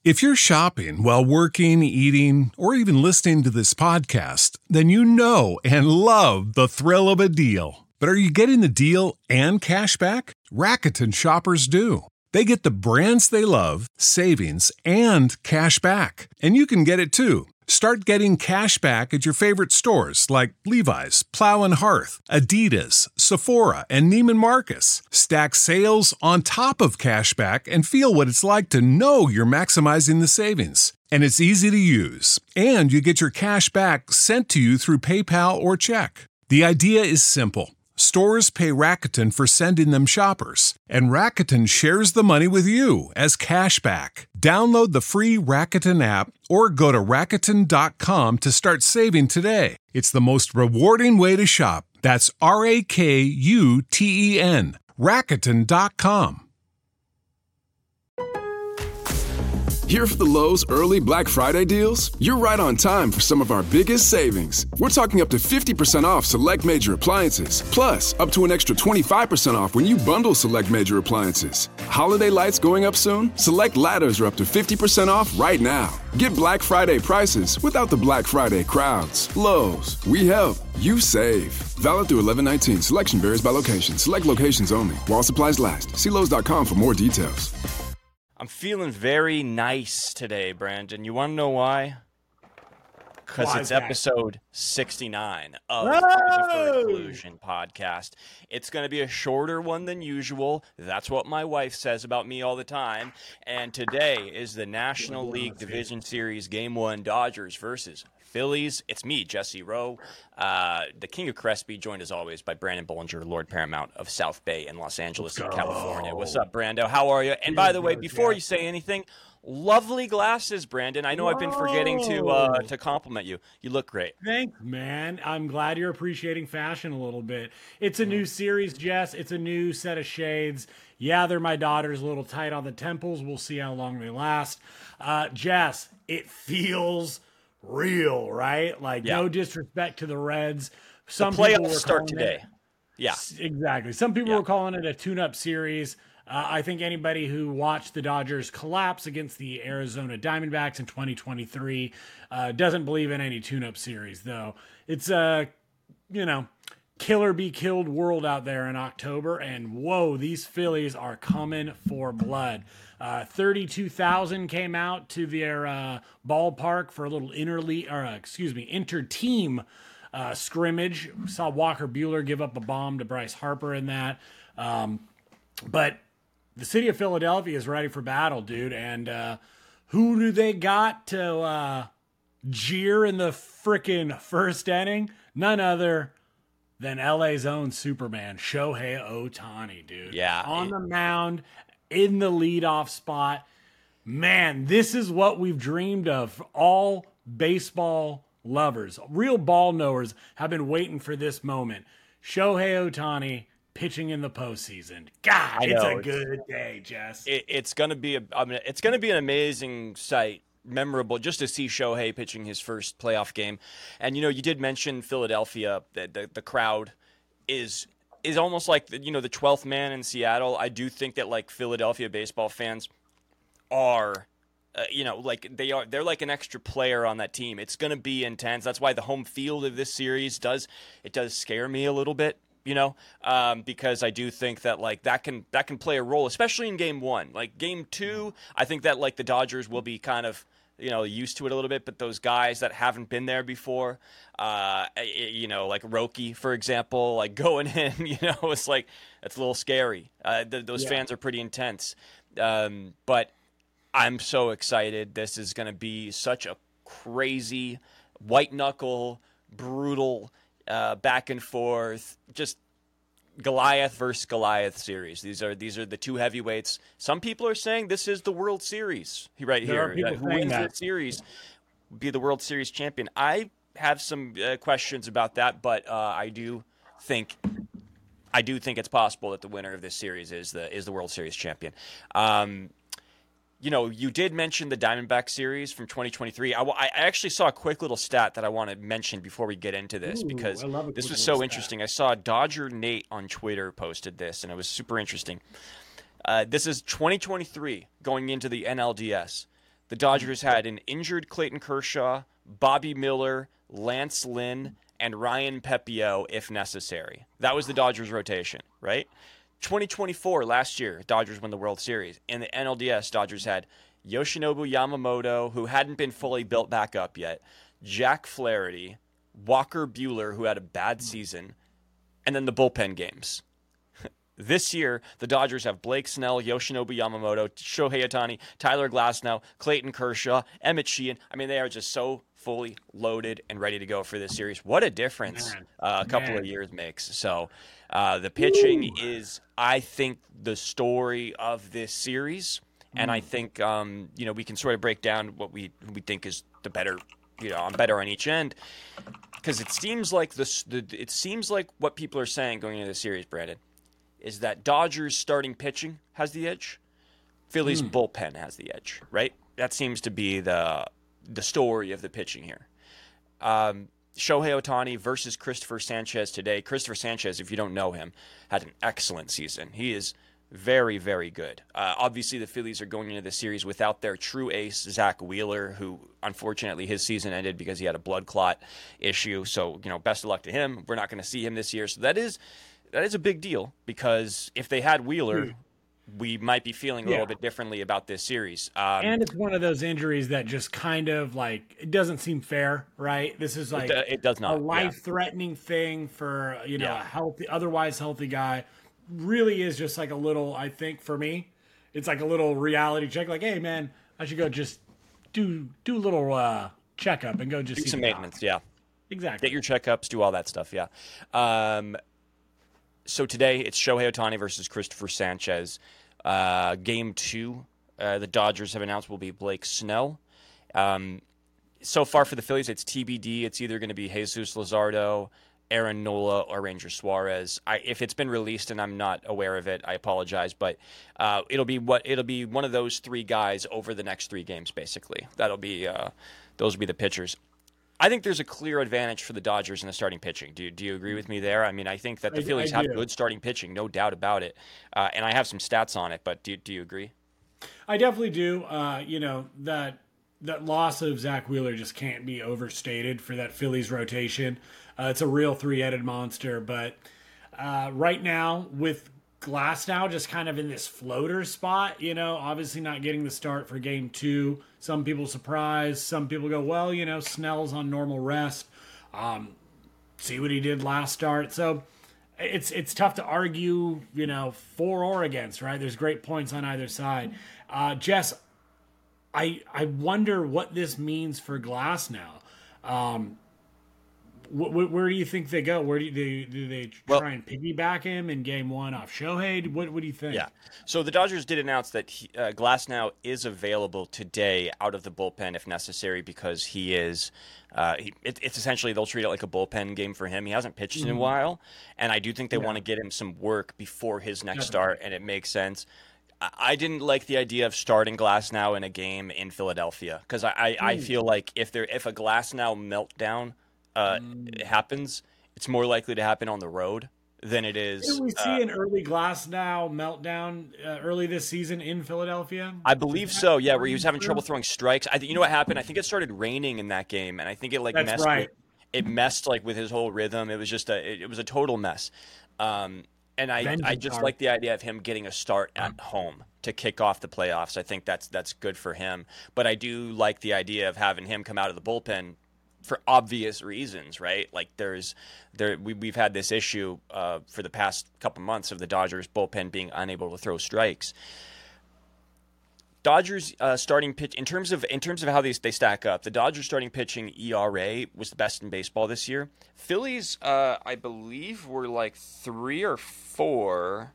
If you're shopping while working, eating, or even listening to this podcast, then you know and love the thrill of a deal. But are you getting the deal and cash back? Rakuten shoppers do. They get the brands they love, savings, and cash back. And you can get it too. Start getting cash back at your favorite stores like Levi's, Plow and Hearth, Adidas, Sephora, and Neiman Marcus. Stack sales on top of cash back and feel what it's like to know you're maximizing the savings. And it's easy to use. And you get your cash back sent to you through PayPal or check. The idea is simple. Stores pay Rakuten for sending them shoppers, and Rakuten shares the money with you as cash back. Download the free Rakuten app or go to Rakuten.com to start saving today. It's the most rewarding way to shop. That's Rakuten. Rakuten.com. Here for the Lowe's early Black Friday deals? You're right on time for some of our biggest savings. We're talking up to 50% off select major appliances, plus up to an extra 25% off when you bundle select major appliances. Holiday lights going up soon? Select ladders are up to 50% off right now. Get Black Friday prices without the Black Friday crowds. Lowe's, we help, you save. Valid through 11/19. Selection varies by location. Select locations only. While supplies last. See Lowe's.com for more details. I'm feeling very nice today, Brandon. You want to know why? Because it's episode 69 of the Christopher Collusion podcast. It's going to be a shorter one than usual. That's what my wife says about me all the time. And today is the National League Division Series Game 1, Dodgers versus Phillies. It's me, Jesse Rowe, the King of Crespi, joined as always by Brandon Bollinger, Lord Paramount of South Bay in Los Angeles, California. What's up, Brando? How are you? And by the way, before you say anything, lovely glasses, Brandon. I know I've been forgetting to compliment you. You look great. Thanks, man. I'm glad you're appreciating fashion a little bit. It's a new series, Jess. It's a new set of shades. Yeah, they're my daughter's a little tight on the temples. We'll see how long they last. Jess, it feels real, right? No disrespect to the Reds. Some playoffs start today. Yeah, exactly. Some people were calling it a tune-up series. I think anybody who watched the Dodgers collapse against the Arizona Diamondbacks in 2023 doesn't believe in any tune-up series, though. It's a, killer be killed world out there in October, and whoa, these Phillies are coming for blood. 32,000 came out to their ballpark for a little inter-team scrimmage. We saw Walker Buehler give up a bomb to Bryce Harper in that. But the city of Philadelphia is ready for battle, dude. And who do they got to jeer in the freaking first inning? None other than LA's own Superman, Shohei Ohtani, dude. Yeah. On the mound, in the leadoff spot. Man, this is what we've dreamed of. All baseball lovers, real ball knowers have been waiting for this moment. Shohei Ohtani pitching in the postseason. God, it's a good day, Jess. It's going to be an amazing sight. Memorable just to see Shohei pitching his first playoff game. And you did mention Philadelphia, the crowd is almost like the 12th man in Seattle. I do think that Philadelphia baseball fans are they're like an extra player on that team. It's going to be intense. That's why the home field of this series does scare me a little bit. Because I do think that that can play a role, especially in game 1. Game 2, I think that the Dodgers will be kind of used to it a little bit, but those guys that haven't been there before, like Roki, for example, going in, it's it's a little scary. Those fans are pretty intense, but I'm so excited. This is going to be such a crazy, white knuckle, brutal, back and forth, just Goliath versus Goliath series. These are the two heavyweights. Some people are saying this is the World Series right here. Who wins that series will be the World Series champion. I have some questions about that, but I do think it's possible that the winner of this series is the World Series champion. You did mention the Diamondback series from 2023. I actually saw a quick little stat that I want to mention before we get into this, because this was so interesting. I saw Dodger Nate on Twitter posted this, and it was super interesting. This is 2023 going into the NLDS. the Dodgers had an injured Clayton Kershaw, Bobby Miller, Lance Lynn, and Ryan Pepiot if necessary. That was the Dodgers rotation, right? 2024, last year, Dodgers won the World Series. In the NLDS, Dodgers had Yoshinobu Yamamoto, who hadn't been fully built back up yet, Jack Flaherty, Walker Buehler, who had a bad season, and then the bullpen games. This year, the Dodgers have Blake Snell, Yoshinobu Yamamoto, Shohei Ohtani, Tyler Glasnow, Clayton Kershaw, Emmett Sheehan. I mean, they are just so fully loaded and ready to go for this series. What a difference a couple of years makes. So the pitching is, I think, the story of this series. And I think, we can sort of break down what we think is the better, better on each end. Because it seems like what people are saying going into the series, Brandon, is that Dodgers starting pitching has the edge. Phillies bullpen has the edge, right? That seems to be the story of the pitching here. Shohei Ohtani versus Christopher Sanchez today. Christopher Sanchez, if you don't know him, had an excellent season. He is very, very good. Obviously, the Phillies are going into the series without their true ace, Zach Wheeler, who unfortunately his season ended because he had a blood clot issue. So, best of luck to him. We're not going to see him this year. So that is a big deal, because if they had Wheeler, we might be feeling a little bit differently about this series. And it's one of those injuries that just kind of it doesn't seem fair, right? This is it does not a life-threatening thing for a otherwise healthy guy. Really is just a little. I think for me, it's like a little reality check. Like, hey man, I should go just do a little checkup and go just do see some maintenance. Yeah, exactly. Get your checkups, do all that stuff. Yeah. So today it's Shohei Ohtani versus Christopher Sanchez. Game 2, the Dodgers have announced will be Blake Snell. So far for the Phillies, it's TBD. It's either going to be Jesus Luzardo, Aaron Nola, or Ranger Suarez. If it's been released and I'm not aware of it, I apologize. But it'll be one of those three guys over the next 3 games, basically. That'll be those will be the pitchers. I think there's a clear advantage for the Dodgers in the starting pitching. Do you agree with me there? I mean, I think that the Phillies have good starting pitching, no doubt about it. And I have some stats on it, but do you agree? I definitely do. That loss of Zach Wheeler just can't be overstated for that Phillies rotation. It's a real 3-headed monster. But right now, with Glasnow just kind of in this floater spot, obviously not getting the start for game 2. Some people surprised. Some people go, well, Snell's on normal rest. See what he did last start. So it's tough to argue, for or against, right? There's great points on either side. Jess, I wonder what this means for Glasnow. Where do you think they go? Where do they try and piggyback him in game 1 off Shohei? What do you think? Yeah. So the Dodgers did announce that Glasnow is available today out of the bullpen if necessary, because he is. It's essentially they'll treat it like a bullpen game for him. He hasn't pitched in a while, and I do think they want to get him some work before his next start, and it makes sense. I didn't like the idea of starting Glasnow in a game in Philadelphia, because I feel like if a Glasnow meltdown happens, it's more likely to happen on the road than it is. Did we see an early Glasnow meltdown early this season in Philadelphia? I believe so, yeah, where he was having trouble throwing strikes. You know what happened? I think it started raining in that game, and I think it messed with his whole rhythm. It was just it was a total mess. And I just like the idea of him getting a start at home to kick off the playoffs. I think that's good for him. But I do like the idea of having him come out of the bullpen for obvious reasons, right? Like we've had this issue for the past couple months of the Dodgers bullpen being unable to throw strikes. Dodgers starting pitch in terms of how they stack up. The Dodgers starting pitching ERA was the best in baseball this year. Phillies, I believe, were like 3 or 4.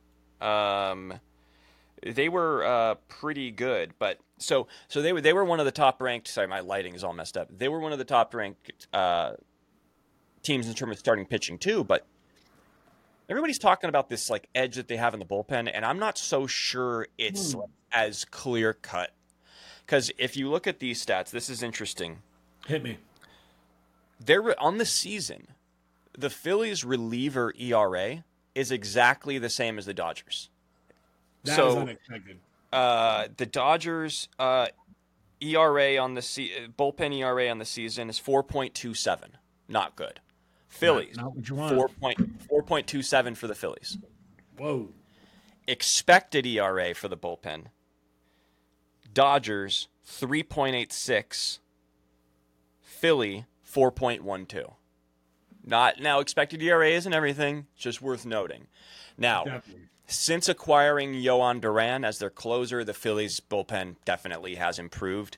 They were pretty good, but so they were one of the top ranked. Sorry, my lighting is all messed up. They were one of the top ranked teams in terms of starting pitching too. But everybody's talking about this edge that they have in the bullpen, and I'm not so sure it's as clear cut. Because if you look at these stats, this is interesting. Hit me. They're on the season. The Phillies reliever ERA is exactly the same as the Dodgers. That is unexpected. The Dodgers ERA on the bullpen ERA on the season is 4.27. Not good. Phillies, not what you want. 4.27 for the Phillies. Whoa. Expected ERA for the bullpen. Dodgers, 3.86. Philly, 4.12. Not now. Expected ERA isn't everything. Just worth noting. Now, Definitely. Since acquiring Yohan Duran as their closer, the Phillies bullpen definitely has improved.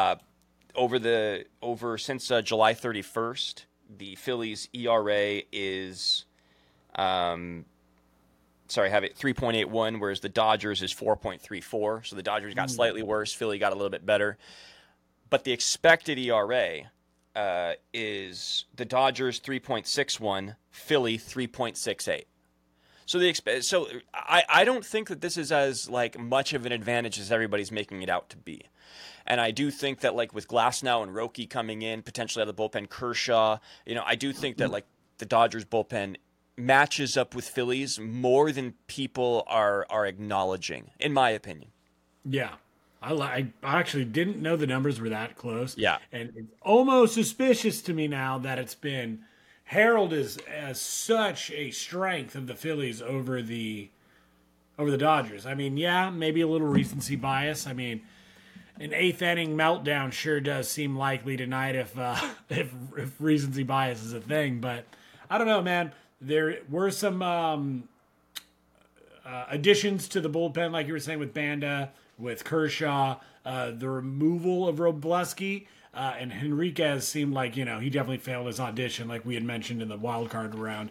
Since July 31st, the Phillies ERA is, have it 3.81, whereas the Dodgers is 4.34. So the Dodgers got slightly worse. Philly got a little bit better. But the expected ERA is the Dodgers 3.61, Philly 3.68. So I don't think that this is as like much of an advantage as everybody's making it out to be. And I do think that like with Glasnow and Roki coming in, potentially out of the bullpen, Kershaw, I do think that like the Dodgers bullpen matches up with Phillies more than people are acknowledging, in my opinion. Yeah. I actually didn't know the numbers were that close. Yeah. And it's almost suspicious to me now that it's been heralded as such a strength of the Phillies over the Dodgers. I mean, yeah, maybe a little recency bias. I mean, an eighth inning meltdown sure does seem likely tonight if recency bias is a thing. But I don't know, man. There were some additions to the bullpen, like you were saying with Banda, with Kershaw, the removal of Robleski. And Henriquez seemed like, he definitely failed his audition, like we had mentioned in the wild card round.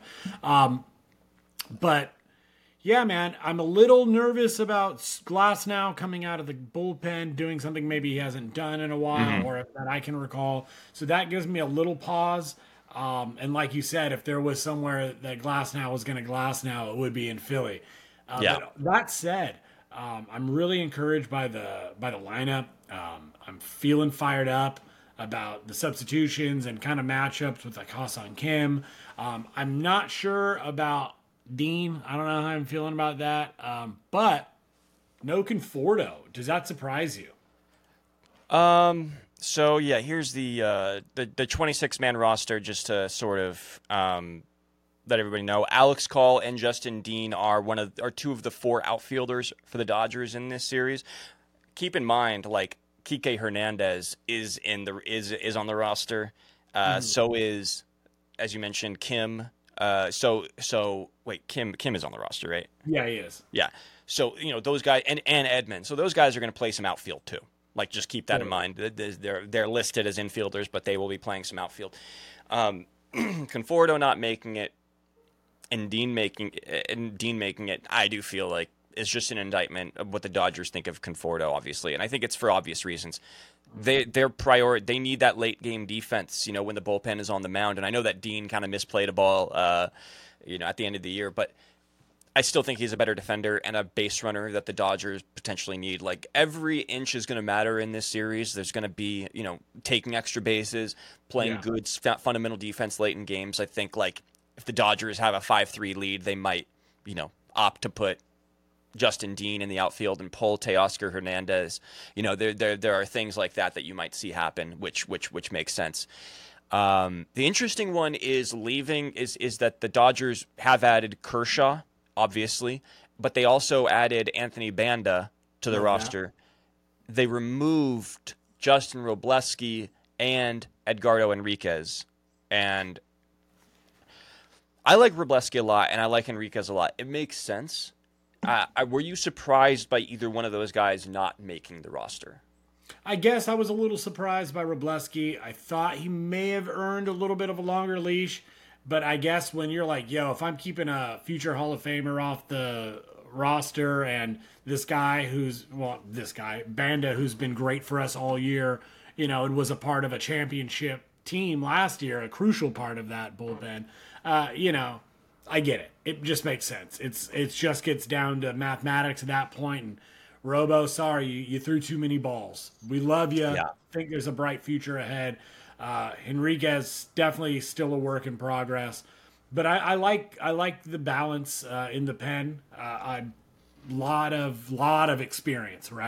But, yeah, man, I'm a little nervous about Glasnow coming out of the bullpen, doing something maybe he hasn't done in a while or that I can recall. So that gives me a little pause. And like you said, if there was somewhere that Glasnow was going to Glasnow, it would be in Philly. But that said, I'm really encouraged by the lineup. I'm feeling fired up about the substitutions and kind of matchups with like Ha-Seong Kim. I'm not sure about Dean. I don't know how I'm feeling about that. But no Conforto. Does that surprise you? So yeah, here's the 26-man roster just to sort of let everybody know. Alex Call and Justin Dean are two of the four outfielders for the Dodgers in this series. Keep in mind, like Kike Hernandez is on the roster. So is, as you mentioned, Kim. Wait, Kim is on the roster, right? Yeah, he is. Yeah. So those guys and Edman. So those guys are going to play some outfield too. Like just keep that in mind. They're listed as infielders, but they will be playing some outfield. Conforto not making it, and Dean making it, I do feel like is just an indictment of what the Dodgers think of Conforto, obviously, and I think it's for obvious reasons. They need that late game defense, when the bullpen is on the mound, and I know that Dean kind of misplayed a ball, at the end of the year, but I still think he's a better defender and a base runner that the Dodgers potentially need. Like every inch is going to matter in this series. There's going to be, taking extra bases, playing good fundamental defense late in games. I think like if the Dodgers have a 5-3 lead, they might, opt to put Justin Dean in the outfield and pull Teoscar Hernandez. There are things like that you might see happen, which makes sense. The interesting one is that the Dodgers have added Kershaw, obviously, but they also added Anthony Banda to the roster. They removed Justin Robleski and Edgardo Enriquez, and I like Robleski a lot, and I like Enriquez a lot. It makes sense. Were you surprised by either one of those guys not making the roster? I guess I was a little surprised by Robleski. I thought he may have earned a little bit of a longer leash, but I guess when you're like, if I'm keeping a future Hall of Famer off the roster and this guy Banda, who's been great for us all year, and was a part of a championship team last year, a crucial part of that bullpen, I get it. It just makes sense. It just gets down to mathematics at that point. And Robo, sorry, you threw too many balls. We love you. Yeah. Think there's a bright future ahead. Enriquez definitely still a work in progress, but I like the balance in the pen. A lot of experience, right?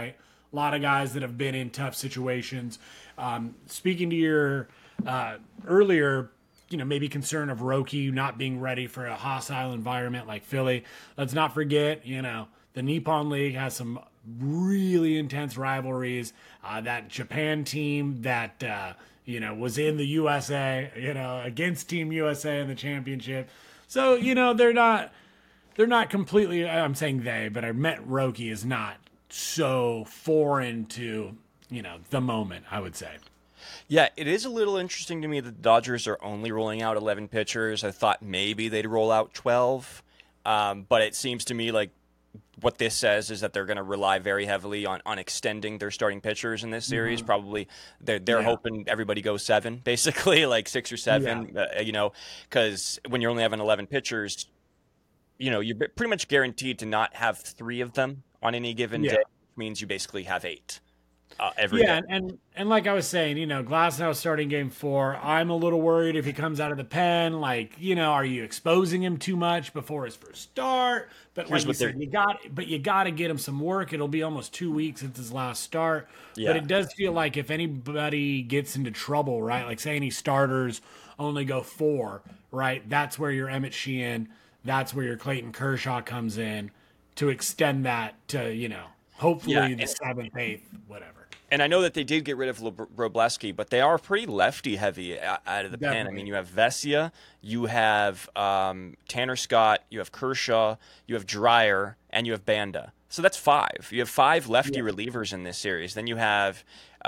A lot of guys that have been in tough situations. Speaking to your earlier, maybe concern of Roki not being ready for a hostile environment like Philly, let's not forget, the Nippon League has some really intense rivalries. That Japan team that was in the USA, against Team USA in the championship. So they're not completely. I'm saying they, but I meant Roki is not so foreign to the moment, I would say. Yeah, it is a little interesting to me that the Dodgers are only rolling out 11 pitchers. I thought maybe they'd roll out 12, but it seems to me like what this says is that they're going to rely very heavily on extending their starting pitchers in this series. Probably they're hoping everybody goes 7, basically, like 6 or 7, because when you're only having 11 pitchers, you're pretty much guaranteed to not have 3 of them on any given day, which means you basically have 8. Every day. And like I was saying, Glasnow starting game 4. I'm a little worried if he comes out of the pen. Like, are you exposing him too much before his first start? But like you said, you got to get him some work. It'll be almost 2 weeks since his last start. Yeah. But it does feel like if anybody gets into trouble, right? Like say any starters only go 4, right? That's where your Emmett Sheehan, that's where your Clayton Kershaw comes in to extend that to, hopefully the 7th, 8th, whatever. And I know that they did get rid of Robleski, but they are pretty lefty heavy out of the pen. I mean, you have Vesia, you have Tanner Scott, you have Kershaw, you have Dreyer, and you have Banda. So that's 5. You have 5 lefty relievers in this series. Then you have,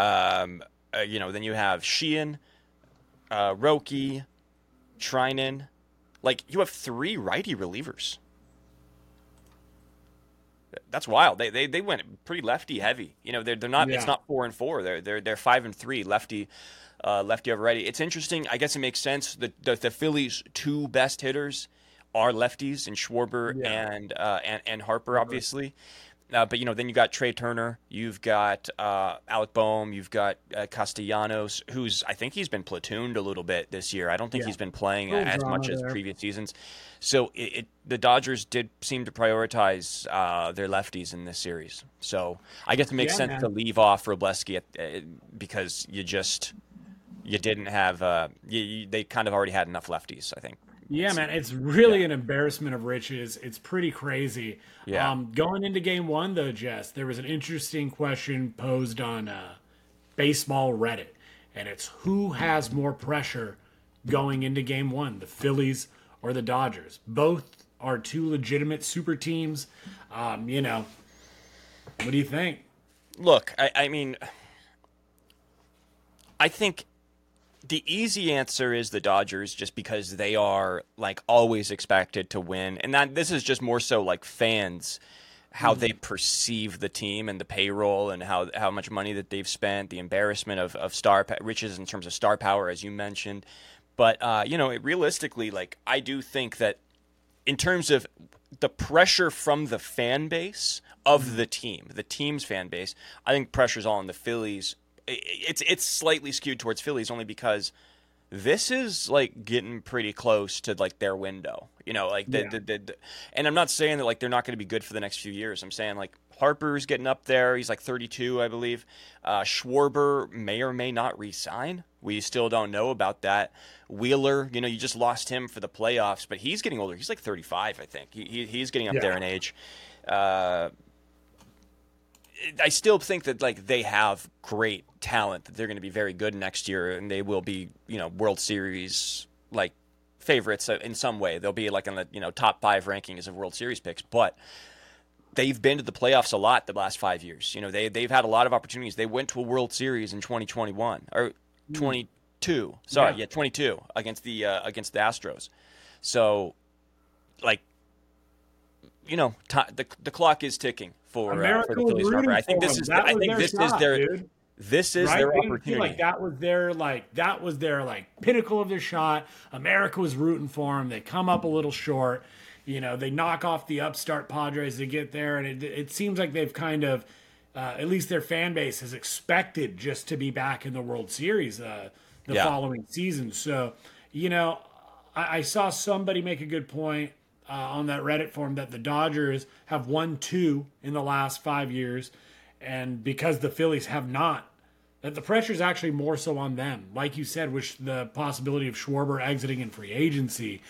Sheehan, Roki, Treinen. Like you have 3 righty relievers. That's wild. They went pretty lefty heavy. They're not. Yeah. It's not 4 and 4. They're 5 and 3 lefty over righty. It's interesting. I guess it makes sense. The Phillies' 2 best hitters are lefties in Schwarber and Harper, obviously. But then you got Trey Turner, you've got Alec Boehm, you've got Castellanos, who's I think he's been platooned a little bit this year. I don't think he's been playing as much as previous seasons. So the Dodgers did seem to prioritize their lefties in this series. So I guess it makes sense to leave off Robleski because you didn't have they kind of already had enough lefties, I think. Yeah, man, it's really an embarrassment of riches. It's pretty crazy. Yeah. Going into game 1, though, Jess, there was an interesting question posed on Baseball Reddit, and it's who has more pressure going into game 1, the Phillies or the Dodgers? Both are 2 legitimate super teams. What do you think? Look, I mean, I think the easy answer is the Dodgers, just because they are like always expected to win, and that this is just more so like fans, how they perceive the team and the payroll and how much money that they've spent, the embarrassment of star riches in terms of star power, as you mentioned. But realistically, like I do think that in terms of the pressure from the fan base of the team's fan base, I think pressure's all on the Phillies. It's slightly skewed towards Phillies only because this is like getting pretty close to like their window, and I'm not saying that like they're not going to be good for the next few years. I'm saying like Harper's getting up there. He's like 32, I believe. Schwarber may or may not re-sign. We still don't know about that. Wheeler, you just lost him for the playoffs, but he's getting older. He's like 35, I think. He's getting up there in age. I still think that like they have great talent, that they're going to be very good next year, and they will be, World Series like favorites in some way. They'll be like in the top 5 rankings of World Series picks, but they've been to the playoffs a lot the last 5 years. They've had a lot of opportunities. They went to a World Series in 2021 or 22. Sorry, 22 against the Astros. So, like, the clock is ticking for the Phillies. I think this is their opportunity. Like that was their pinnacle of their shot. America was rooting for them. They come up a little short. They knock off the upstart Padres to get there, and it seems like they've kind of, at least their fan base has expected just to be back in the World Series the following season. So, I saw somebody make a good point on that Reddit forum that the Dodgers have won 2 in the last 5 years, And because the Phillies have not, that the pressure is actually more so on them. Like you said, with the possibility of Schwarber exiting in free agency,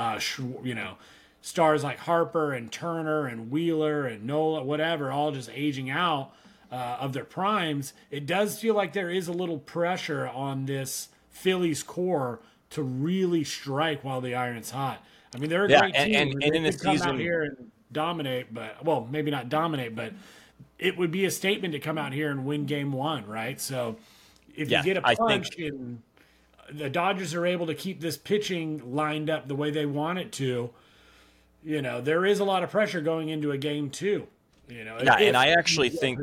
stars like Harper and Turner and Wheeler and Nola, whatever, all just aging out of their primes. It does feel like there is a little pressure on this Phillies core to really strike while the iron's hot. I mean, they're a great team. And in the come season out here and dominate, but maybe not dominate, but it would be a statement to come out here and win game one, right? So if you get a punch and the Dodgers are able to keep this pitching lined up the way they want it to, there is a lot of pressure going into a game two. And I actually think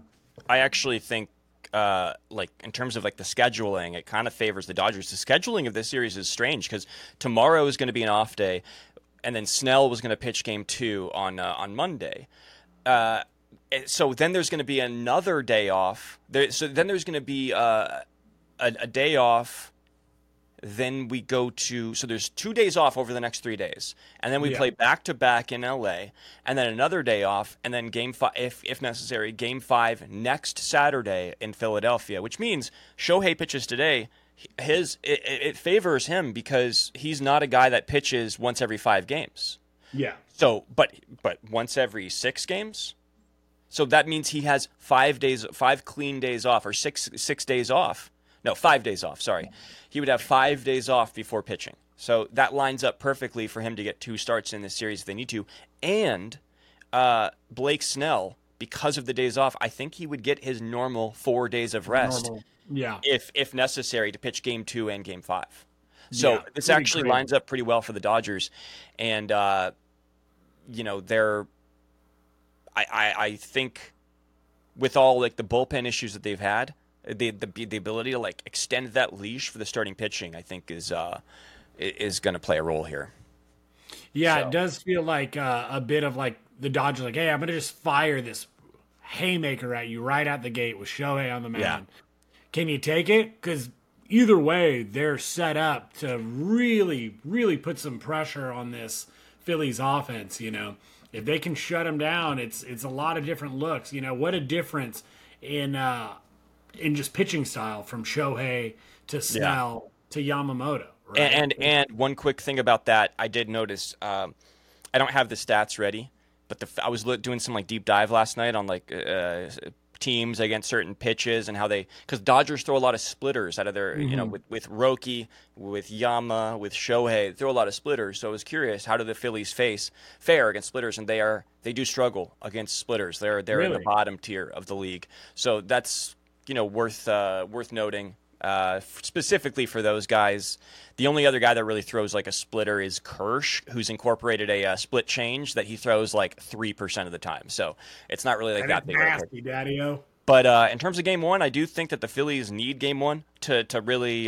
like in terms of like the scheduling, it kind of favors the Dodgers. The scheduling of this series is strange because tomorrow is going to be an off day, and then Snell was going to pitch game two on Monday. So then there's going to be another day off. So then there's going to be a day off. Then we go to, so there's 2 days off over the next 3 days. And then we play back-to-back in LA. And then another day off. And then game five, if necessary, game 5 next Saturday in Philadelphia, which means Shohei pitches today. It favors him because he's not a guy that pitches once every 5 games. Yeah. So, but once every 6 games? So that means he has 5 clean days off, or six days off. No, 5 days off, sorry. He would have 5 days off before pitching. So that lines up perfectly for him to get 2 starts in this series if they need to. And Blake Snell, because of the days off, I think he would get his normal 4 days of rest. If necessary, to pitch game 2 and game 5. So this actually lines up pretty well for the Dodgers. And, I think with all like the bullpen issues that they've had, the ability to like extend that leash for the starting pitching, I think is going to play a role here. Yeah, so. It does feel like a bit of like the Dodgers, like, hey, I'm going to just fire this haymaker at you right out the gate with Shohei on the mound. Yeah. Can you take it? Because either way, they're set up to really, really put some pressure on this Phillies offense. If they can shut them down, it's a lot of different looks. What a difference in just pitching style from Shohei to Snell to Yamamoto. Right? And one quick thing about that, I did notice. I don't have the stats ready, but I was doing some like deep dive last night on like teams against certain pitches and how because Dodgers throw a lot of splitters out of their with Roki, with Yama, with Shohei, throw a lot of splitters. So I was curious, how do the Phillies fare against splitters? And they do struggle against splitters. They're really? In the bottom tier of the league. So that's worth noting. Specifically for those guys, the only other guy that really throws like a splitter is Kirsch, who's incorporated a split change that he throws like 3% of the time. So it's not really like that big. Nasty, Daddy-o. But in terms of game one, I do think that the Phillies need game one to really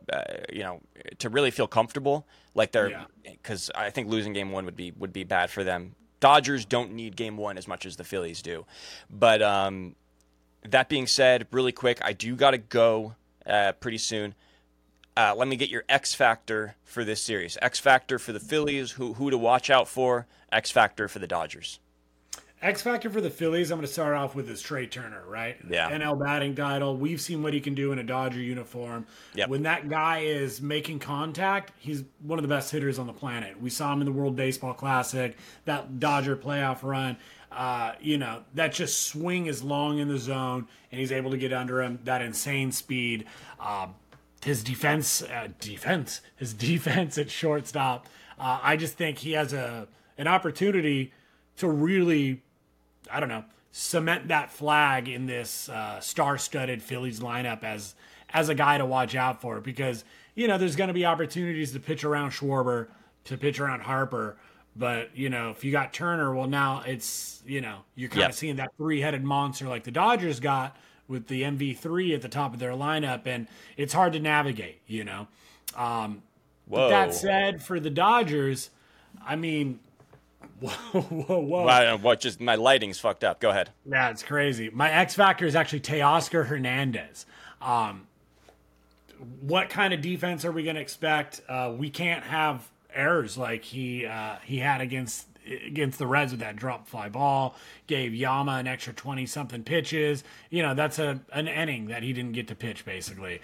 to really feel comfortable. Like because I think losing game one would be bad for them. Dodgers don't need game one as much as the Phillies do. But that being said, really quick, I do got to go. Pretty soon. Let me get your X factor for this series. X factor for the Phillies, who to watch out for. X factor for the Dodgers. X factor for the Phillies, I'm going to start off with is Trey Turner, right? Yeah. NL batting title. We've seen what he can do in a Dodger uniform. Yep. When that guy is making contact, he's one of the best hitters on the planet. We saw him in the World Baseball Classic, that Dodger playoff run. That just swing is long in the zone, and he's able to get under him. That insane speed. His defense at shortstop. I just think he has an opportunity to really, cement that flag in this star-studded Phillies lineup as a guy to watch out for, because there's going to be opportunities to pitch around Schwarber, to pitch around Harper. But, if you got Turner, well, now it's, you're kind of seeing that 3-headed monster like the Dodgers got with the MV3 at the top of their lineup, and it's hard to navigate, But that said, for the Dodgers, I mean, whoa. Wow, what, just my lighting's fucked up. Go ahead. Yeah, it's crazy. My X factor is actually Teoscar Hernandez. What kind of defense are we going to expect? We can't have errors like he had against against the Reds with that drop fly ball, gave Yama an extra 20-something pitches. That's an inning that he didn't get to pitch, basically.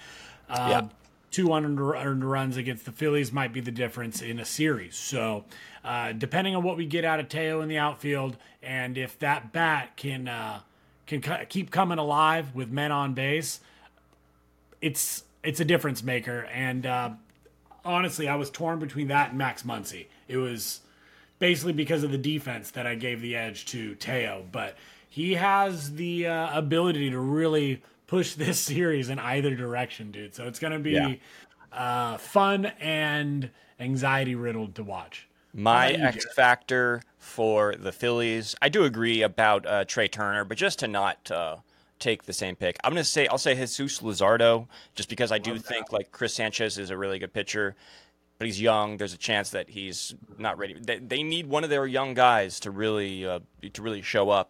2 unearned runs against the Phillies might be the difference in a series. So depending on what we get out of Teo in the outfield, and if that bat can keep coming alive with men on base, it's a difference maker. And honestly, I was torn between that and Max Muncy. It was basically because of the defense that I gave the edge to Teo, but he has the ability to really push this series in either direction, dude. So it's going to be fun and anxiety-riddled to watch. My X factor for the Phillies, I do agree about Trey Turner, but just to not take the same pick, I'll say Jesus Luzardo, just because I do think like Chris Sanchez is a really good pitcher, but he's young. There's a chance that he's not ready. They need one of their young guys to really show up.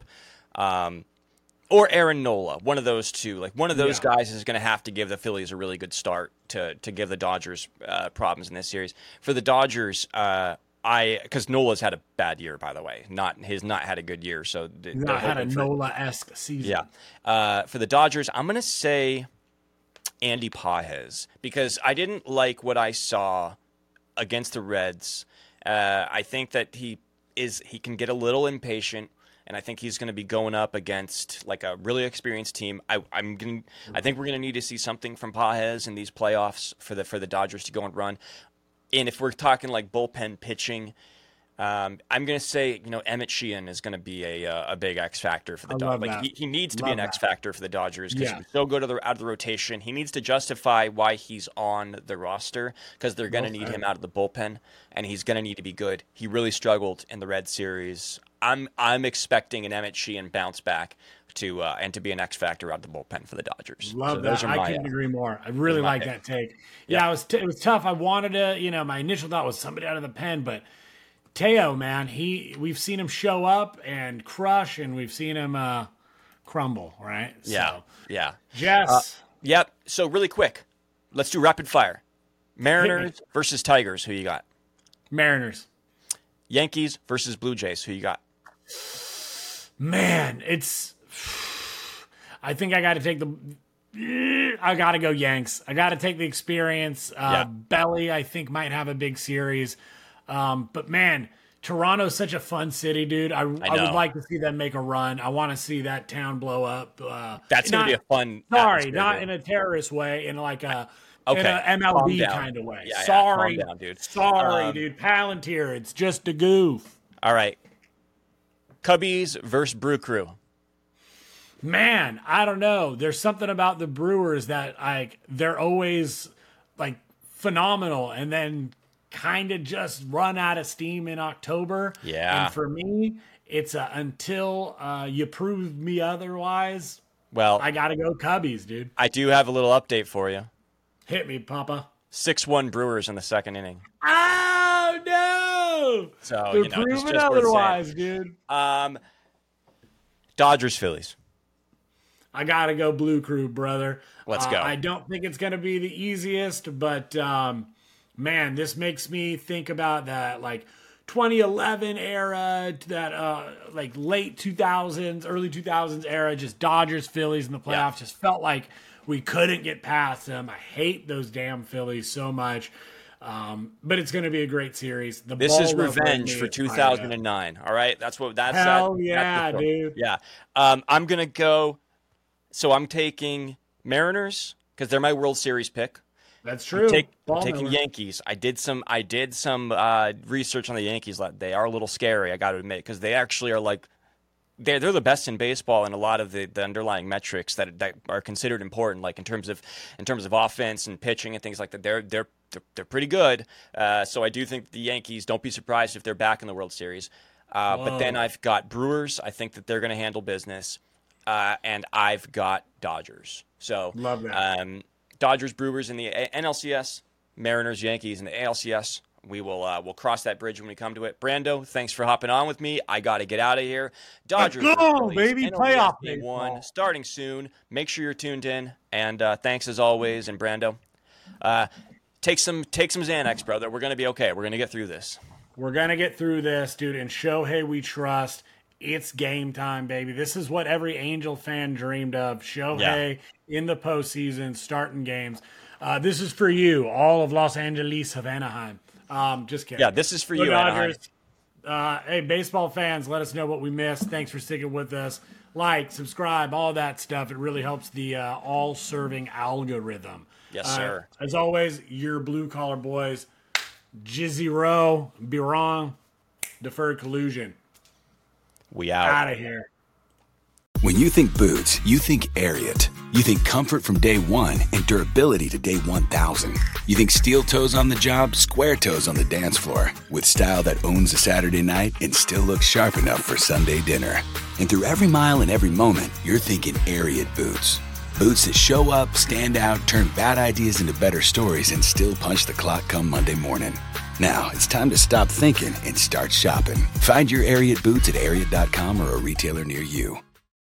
Or Aaron Nola, one of those two. Like one of those guys is going to have to give the Phillies a really good start to give the Dodgers problems in this series. For the Dodgers, because Nola's had a bad year, by the way. He's not had a good year. So not had a Nola-esque season. Yeah. For the Dodgers, I'm going to say Andy Pages, because I didn't like what I saw against the Reds. I think that he can get a little impatient. And I think he's going to be going up against like a really experienced team. I think we're going to need to see something from Pages in these playoffs for the Dodgers to go and run. And if we're talking like bullpen pitching, I'm going to say Emmett Sheehan is going to be a big X factor for the Dodgers. Like he needs to be an X factor for the Dodgers because he's so good out of the rotation. He needs to justify why he's on the roster because they're going to need him out of the bullpen, and he's going to need to be good. He really struggled in the Red Series. I'm expecting an Emmett Sheehan bounce back and to be an X factor out of the bullpen for the Dodgers. Love that. I couldn't agree more. I really like that take. Yeah, it was tough. I wanted to, my initial thought was somebody out of the pen, but Teo, man, we've seen him show up and crush, and we've seen him crumble, right? Yeah. Jess. Yep. So really quick, let's do rapid fire. Mariners versus Tigers. Who you got? Mariners. Yankees versus Blue Jays. Who you got? Man, I think I got to take I got to go Yanks. I got to take the experience. Belly, I think, might have a big series. But man, Toronto's such a fun city, dude. I would like to see them make a run. I want to see that town blow up. That's going to be a fun. Sorry, not in a terrorist way, in like a in an MLB kind of way. Yeah, sorry, calm down, dude. Sorry, dude. Palantir, it's just a goof. All right. Cubbies versus Brew Crew. Man, I don't know. There's something about the Brewers that they're always like phenomenal, and then kind of just run out of steam in October. Yeah. And for me, it's until you prove me otherwise. Well, I got to go Cubbies, dude. I do have a little update for you. Hit me, Papa. 6-1 Brewers in the second inning. Oh, no! So, they're proving otherwise, dude. Dodgers, Phillies. I got to go Blue Crew, brother. Let's go. I don't think it's going to be the easiest, but, man, this makes me think about that, 2011 era, that, late 2000s, early 2000s era, just Dodgers, Phillies in the playoffs. Just felt like we couldn't get past them. I hate those damn Phillies so much. But it's going to be a great series. This is revenge for 2009. All right, that's what that's. Hell yeah, dude. Yeah, I'm gonna go. So I'm taking Mariners because they're my World Series pick. That's true. I'm taking Yankees. I did some research on the Yankees. They are a little scary, I got to admit, because they actually are they're the best in baseball in a lot of the underlying metrics that are considered important, like in terms of offense and pitching and things like that. They're pretty good. So I do think the Yankees, don't be surprised if they're back in the World Series. But then I've got Brewers. I think that they're going to handle business. And I've got Dodgers. So love that. Dodgers, Brewers in the NLCS, Mariners, Yankees in the ALCS. We'll cross that bridge when we come to it. Brando, thanks for hopping on with me. I got to get out of here. Dodgers, let's go, baby. Playoff game one starting soon. Make sure you're tuned in. And thanks as always. And Brando, take some Xanax, brother. We're gonna be okay. We're gonna get through this. We're going to get through this, dude. And Shohei we trust. It's game time, baby. This is what every Angel fan dreamed of. Shohei in the postseason, starting games. This is for you, all of Los Angeles of Anaheim. Just kidding. Yeah, this is for you, Dodgers. Hey, baseball fans, let us know what we missed. Thanks for sticking with us. Like, subscribe, all that stuff. It really helps the all-serving algorithm. Yes, sir. As always, your blue-collar boys, Jizzy Rowe, Biron, Deferred Collusion. We out. Out of here. When you think boots, you think Ariat. You think comfort from day one and durability to day 1,000. You think steel toes on the job, square toes on the dance floor. With style that owns a Saturday night and still looks sharp enough for Sunday dinner. And through every mile and every moment, you're thinking Ariat boots. Boots that show up, stand out, turn bad ideas into better stories, and still punch the clock come Monday morning. Now, it's time to stop thinking and start shopping. Find your Ariat boots at Ariat.com or a retailer near you.